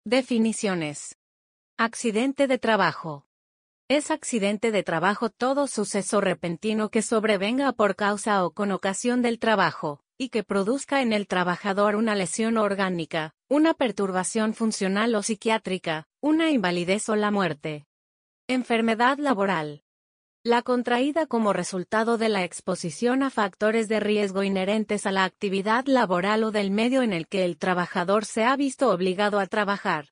Definiciones. Accidente de trabajo. Es accidente de trabajo todo suceso repentino que sobrevenga por causa o con ocasión del trabajo, y que produzca en el trabajador una lesión orgánica, una perturbación funcional o psiquiátrica, una invalidez o la muerte. Enfermedad laboral. La contraída como resultado de la exposición a factores de riesgo inherentes a la actividad laboral o del medio en el que el trabajador se ha visto obligado a trabajar.